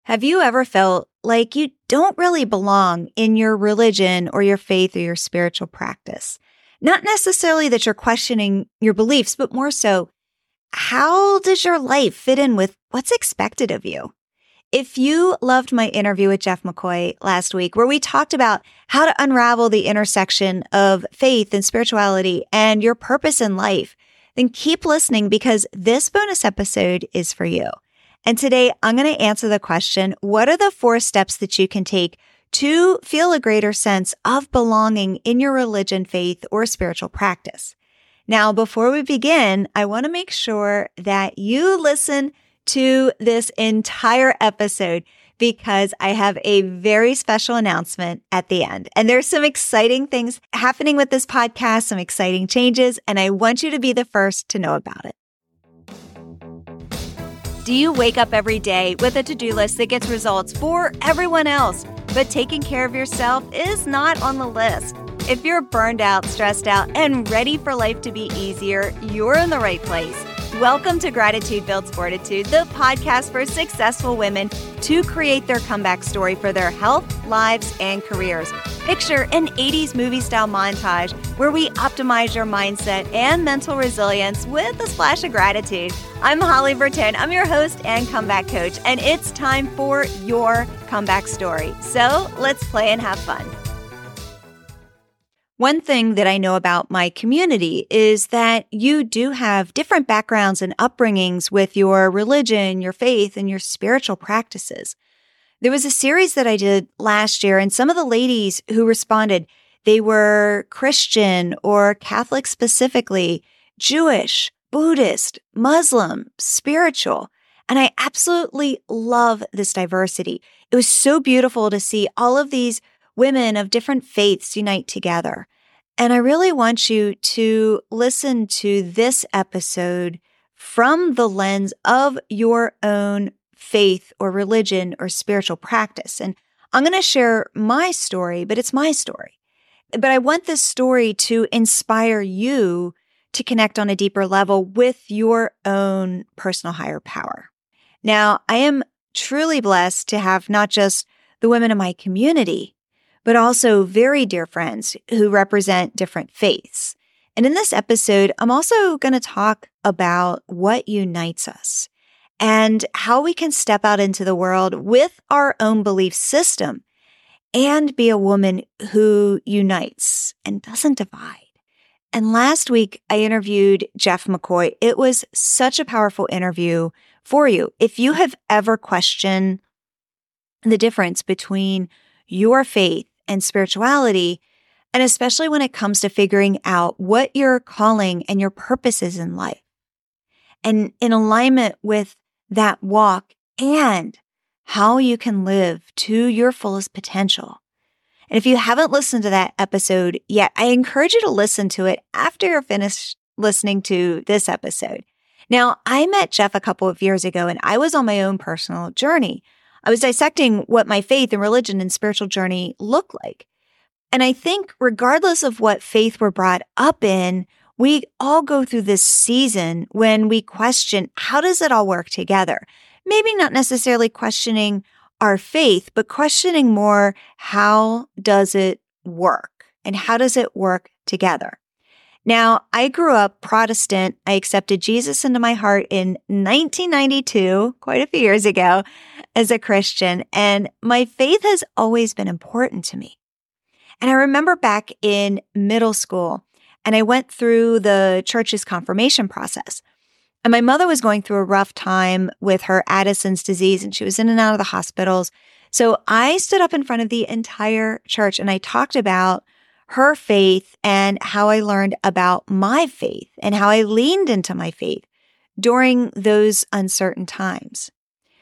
Have you ever felt like you don't really belong in your religion or your faith or your spiritual practice? Not necessarily that you're questioning your beliefs, but more so, how does your life fit in with what's expected of you? If you loved my interview with Jeff McCoy last week, where we talked about how to unravel the intersection of faith and spirituality and your purpose in life, then keep listening because this bonus episode is for you. And today I'm going to answer the question, what are the 4 steps that you can take to feel a greater sense of belonging in your religion, faith, or spiritual practice? Now, before we begin, I want to make sure that you listen to this entire episode because I have a very special announcement at the end. And there's some exciting things happening with this podcast, some exciting changes, and I want you to be the first to know about it. Do you wake up every day with a to-do list that gets results for everyone else, but taking care of yourself is not on the list? If you're burned out, stressed out, and ready for life to be easier, you're in the right place. Welcome to Gratitude Builds Fortitude, the podcast for successful women to create their comeback story for their health, lives, and careers. Picture an 80s movie-style montage where we optimize your mindset and mental resilience with a splash of gratitude. I'm Holly Burton. I'm your host and comeback coach, and it's time for your comeback story. So let's play and have fun. One thing that I know about my community is that you do have different backgrounds and upbringings with your religion, your faith, and your spiritual practices. There was a series that I did last year, and some of the ladies who responded, they were Christian or Catholic specifically, Jewish, Buddhist, Muslim, spiritual. And I absolutely love this diversity. It was so beautiful to see all of these women of different faiths unite together. And I really want you to listen to this episode from the lens of your own faith or religion or spiritual practice. And I'm going to share my story, but it's my story. But I want this story to inspire you to connect on a deeper level with your own personal higher power. Now, I am truly blessed to have not just the women in my community, but also very dear friends who represent different faiths. And in this episode, I'm also going to talk about what unites us and how we can step out into the world with our own belief system and be a woman who unites and doesn't divide. And last week, I interviewed Jeff McCoy. It was such a powerful interview for you. If you have ever questioned the difference between your faith and spirituality, and especially when it comes to figuring out what your calling and your purpose is in life, and in alignment with that walk and how you can live to your fullest potential. And if you haven't listened to that episode yet, I encourage you to listen to it after you're finished listening to this episode. Now, I met Jeff a couple of years ago, and I was on my own personal journey. I was dissecting what my faith and religion and spiritual journey looked like. And I think regardless of what faith we're brought up in, we all go through this season when we question, how does it all work together? Maybe not necessarily questioning our faith, but questioning more, how does it work? And how does it work together? Now, I grew up Protestant. I accepted Jesus into my heart in 1992, quite a few years ago, as a Christian, and my faith has always been important to me. And I remember back in middle school, and I went through the church's confirmation process. And my mother was going through a rough time with her Addison's disease, and she was in and out of the hospitals. So I stood up in front of the entire church, and I talked about her faith and how I learned about my faith and how I leaned into my faith during those uncertain times.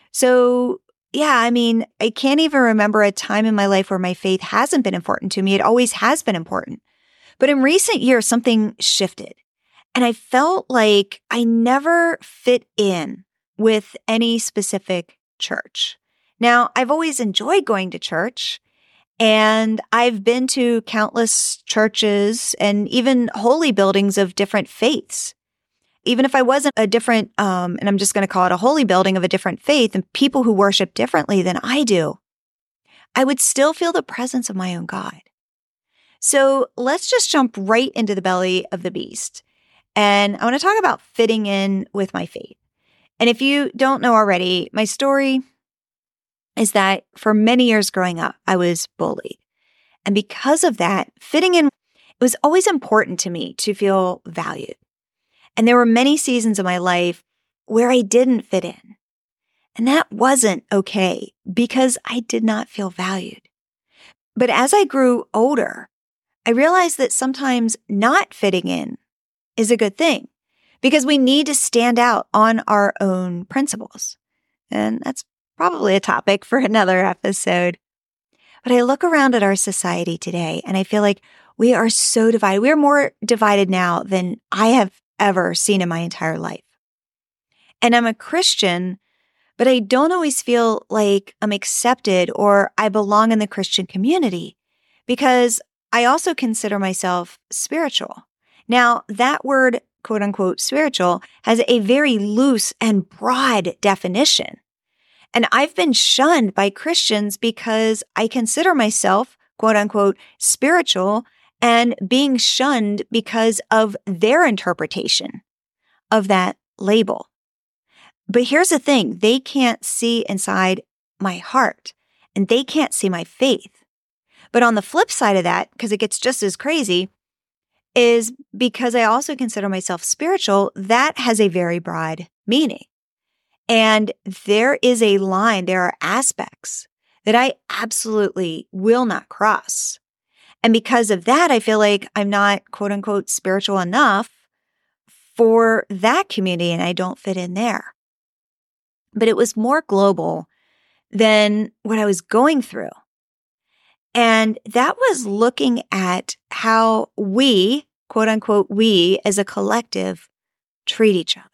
So yeah, I can't even remember a time in my life where my faith hasn't been important to me. It always has been important. But in recent years, something shifted. And I felt like I never fit in with any specific church. Now, I've always enjoyed going to church, and I've been to countless churches and even holy buildings of different faiths. even if I wasn't a different, and I'm just going to call it a holy building of a different faith and people who worship differently than I do, I would still feel the presence of my own God. So let's just jump right into the belly of the beast. And I want to talk about fitting in with my faith. And if you don't know already, my story is that for many years growing up, I was bullied. And because of that, fitting in, it was always important to me to feel valued. And there were many seasons of my life where I didn't fit in. And that wasn't okay because I did not feel valued. But as I grew older, I realized that sometimes not fitting in is a good thing because we need to stand out on our own principles. And that's probably a topic for another episode. But I look around at our society today and I feel like we are so divided. We are more divided now than I have ever seen in my entire life. And I'm a Christian, but I don't always feel like I'm accepted or I belong in the Christian community because I also consider myself spiritual. Now, that word, quote unquote, spiritual, has a very loose and broad definition. And I've been shunned by Christians because I consider myself, quote unquote, spiritual and being shunned because of their interpretation of that label. But here's the thing, they can't see inside my heart and they can't see my faith. But on the flip side of that, because it gets just as crazy, is because I also consider myself spiritual, that has a very broad meaning. And there is a line, there are aspects that I absolutely will not cross. And because of that, I feel like I'm not, quote unquote, spiritual enough for that community and I don't fit in there. But it was more global than what I was going through. And that was looking at how we, quote unquote, we as a collective treat each other.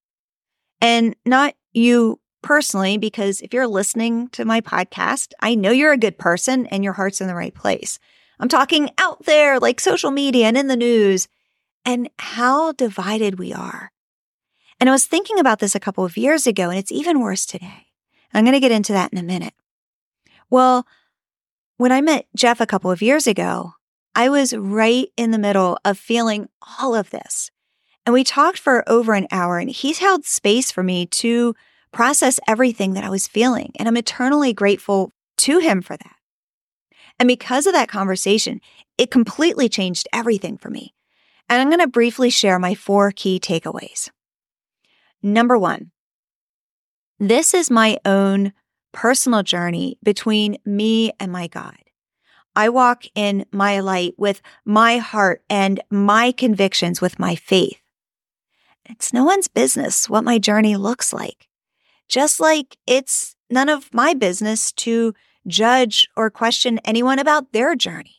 And not you personally, because if you're listening to my podcast, I know you're a good person and your heart's in the right place. I'm talking out there like social media and in the news and how divided we are. And I was thinking about this a couple of years ago, and it's even worse today. I'm going to get into that in a minute. Well, when I met Jeff a couple of years ago, I was right in the middle of feeling all of this. And we talked for over an hour, and he's held space for me to process everything that I was feeling. And I'm eternally grateful to him for that. And because of that conversation, it completely changed everything for me. And I'm going to briefly share my 4 key takeaways. Number 1, this is my own personal journey between me and my God. I walk in my light with my heart and my convictions with my faith. It's no one's business what my journey looks like, just like it's none of my business to judge or question anyone about their journey.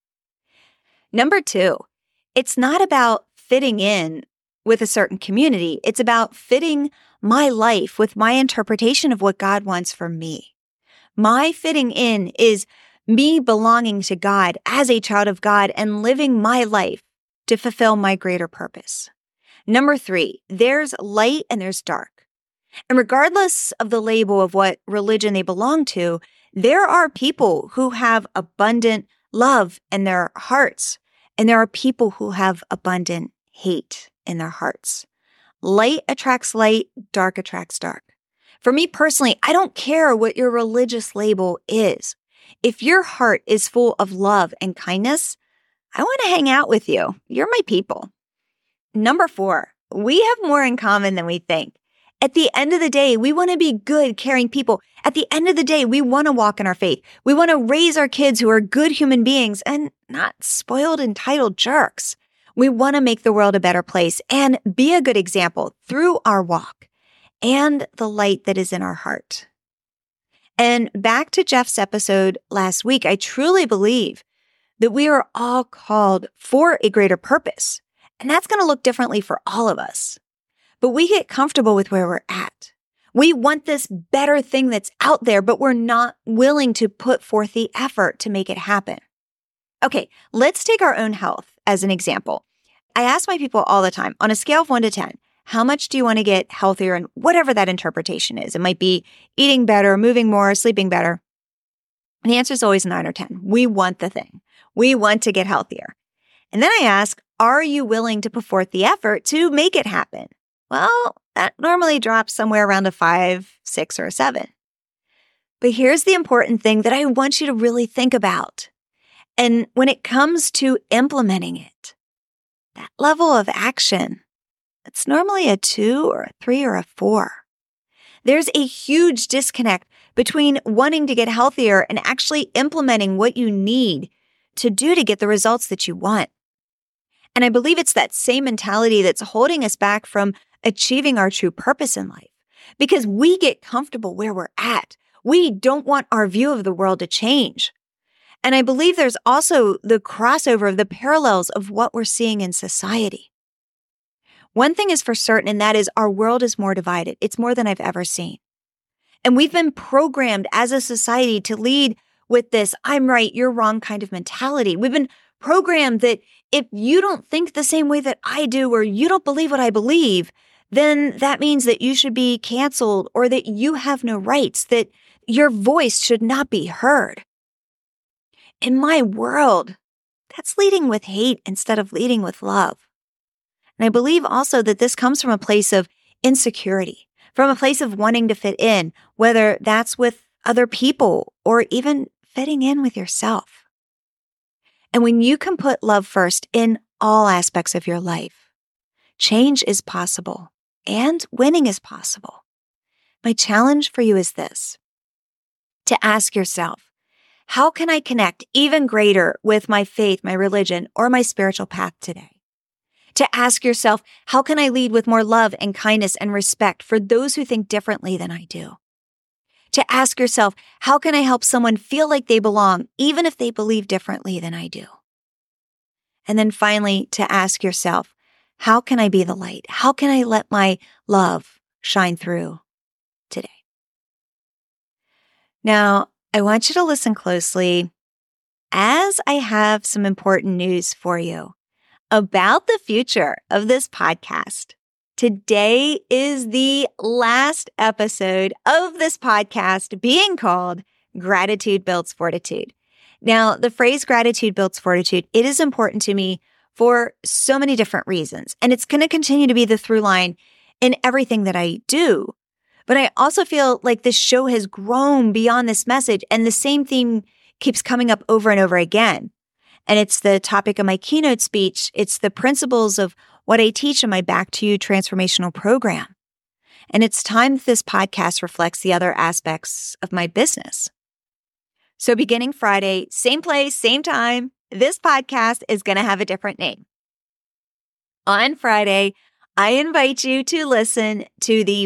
Number 2, it's not about fitting in with a certain community. It's about fitting my life with my interpretation of what God wants for me. My fitting in is me belonging to God as a child of God and living my life to fulfill my greater purpose. Number 3, there's light and there's dark. And regardless of the label of what religion they belong to, there are people who have abundant love in their hearts, and there are people who have abundant hate in their hearts. Light attracts light, dark attracts dark. For me personally, I don't care what your religious label is. If your heart is full of love and kindness, I want to hang out with you. You're my people. Number 4, we have more in common than we think. At the end of the day, we want to be good, caring people. At the end of the day, we want to walk in our faith. We want to raise our kids who are good human beings and not spoiled, entitled jerks. We want to make the world a better place and be a good example through our walk and the light that is in our heart. And back to Jeff's episode last week, I truly believe that we are all called for a greater purpose. And that's going to look differently for all of us. But we get comfortable with where we're at. We want this better thing that's out there, but we're not willing to put forth the effort to make it happen. Okay, let's take our own health as an example. I ask my people all the time, on a scale of 1 to 10, how much do you want to get healthier, and whatever that interpretation is. It might be eating better, moving more, sleeping better. And the answer is always 9 or 10. We want the thing. We want to get healthier. And then I ask, are you willing to put forth the effort to make it happen? Well, that normally drops somewhere around a 5, 6, or a 7. But here's the important thing that I want you to really think about. And when it comes to implementing it, that level of action, it's normally a 2 or a 3 or a 4. There's a huge disconnect between wanting to get healthier and actually implementing what you need to do to get the results that you want. And I believe it's that same mentality that's holding us back from achieving our true purpose in life, because we get comfortable where we're at. We don't want our view of the world to change. And I believe there's also the crossover of the parallels of what we're seeing in society. One thing is for certain, and that is our world is more divided. It's more than I've ever seen. And we've been programmed as a society to lead with this I'm right, you're wrong kind of mentality. We've been programmed that if you don't think the same way that I do, or you don't believe what I believe, then that means that you should be canceled, or that you have no rights, that your voice should not be heard. In my world, that's leading with hate instead of leading with love. And I believe also that this comes from a place of insecurity, from a place of wanting to fit in, whether that's with other people or even fitting in with yourself. And when you can put love first in all aspects of your life, change is possible and winning is possible. My challenge for you is this: to ask yourself, how can I connect even greater with my faith, my religion, or my spiritual path today? To ask yourself, how can I lead with more love and kindness and respect for those who think differently than I do? To ask yourself, how can I help someone feel like they belong, even if they believe differently than I do? And then finally, to ask yourself, how can I be the light? How can I let my love shine through today? Now, I want you to listen closely, as I have some important news for you about the future of this podcast. Today is the last episode of this podcast, being called Gratitude Builds Fortitude. Now, the phrase gratitude builds fortitude, it is important to me for so many different reasons, and it's going to continue to be the through line in everything that I do. But I also feel like this show has grown beyond this message, and the same theme keeps coming up over and over again. And it's the topic of my keynote speech. It's the principles of what I teach in my Back to You transformational program. And it's time that this podcast reflects the other aspects of my business. So beginning Friday, same place, same time, this podcast is going to have a different name. On Friday, I invite you to listen to the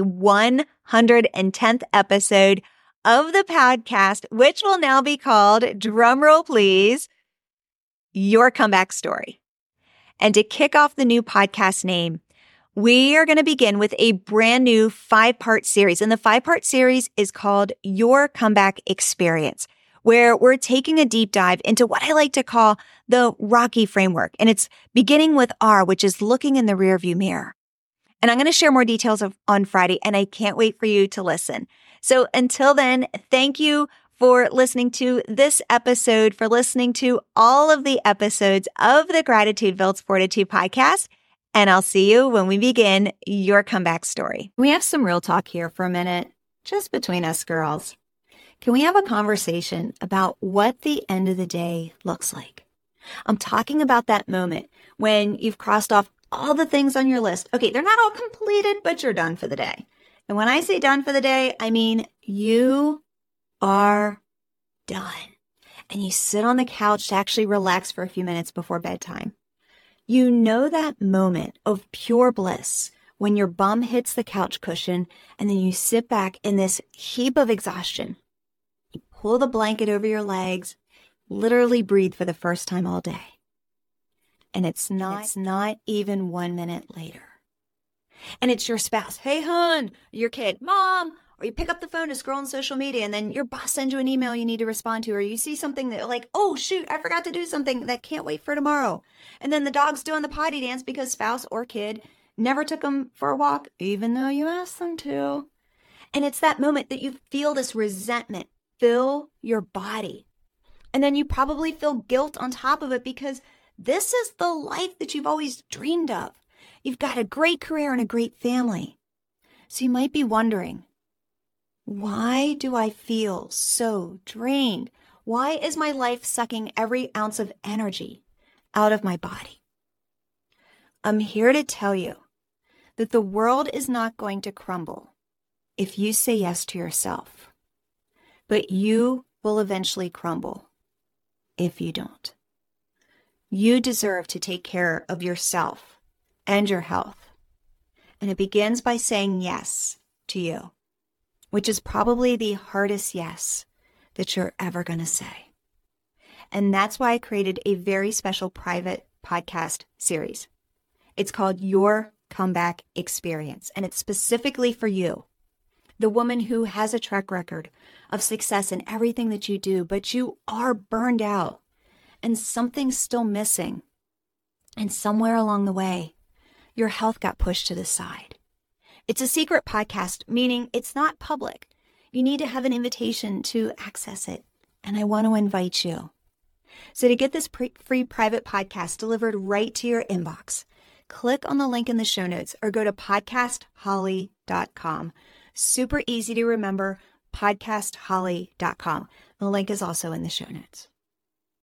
110th episode of the podcast, which will now be called, drumroll please, Your Comeback Story. And to kick off the new podcast name, we are going to begin with a brand new 5-part series. And the 5-part series is called Your Comeback Experience, where we're taking a deep dive into what I like to call the Rocky framework. And it's beginning with R, which is looking in the rearview mirror. And I'm going to share more details on Friday, and I can't wait for you to listen. So until then, thank you for listening to this episode, for listening to all of the episodes of the Gratitude Builds Fortitude podcast. And I'll see you when we begin Your Comeback Story. We have some real talk here for a minute, just between us girls. Can we have a conversation about what the end of the day looks like? I'm talking about that moment when you've crossed off all the things on your list. Okay, they're not all completed, but you're done for the day. And when I say done for the day, I mean you are done. And you sit on the couch to actually relax for a few minutes before bedtime. You know that moment of pure bliss when your bum hits the couch cushion and then you sit back in this heap of exhaustion. You pull the blanket over your legs, literally breathe for the first time all day. And it's not even 1 minute later. And it's your spouse. Hey, hon, your kid, mom, or you pick up the phone to scroll on social media and then your boss sends you an email you need to respond to, or you see something that like, oh, shoot, I forgot to do something that can't wait for tomorrow. And then the dog's doing the potty dance because spouse or kid never took them for a walk, even though you asked them to. And it's that moment that you feel this resentment fill your body. And then you probably feel guilt on top of it because this is the life that you've always dreamed of. You've got a great career and a great family. So you might be wondering, why do I feel so drained? Why is my life sucking every ounce of energy out of my body? I'm here to tell you that the world is not going to crumble if you say yes to yourself, but you will eventually crumble if you don't. You deserve to take care of yourself and your health. And it begins by saying yes to you, which is probably the hardest yes that you're ever going to say. And that's why I created a very special private podcast series. It's called Your Comeback Experience, and it's specifically for you, the woman who has a track record of success in everything that you do, but you are burned out and something's still missing. And somewhere along the way, your health got pushed to the side. It's a secret podcast, meaning it's not public. You need to have an invitation to access it, and I want to invite you. So to get this free private podcast delivered right to your inbox, click on the link in the show notes or go to podcastholly.com. Super easy to remember, podcastholly.com. The link is also in the show notes.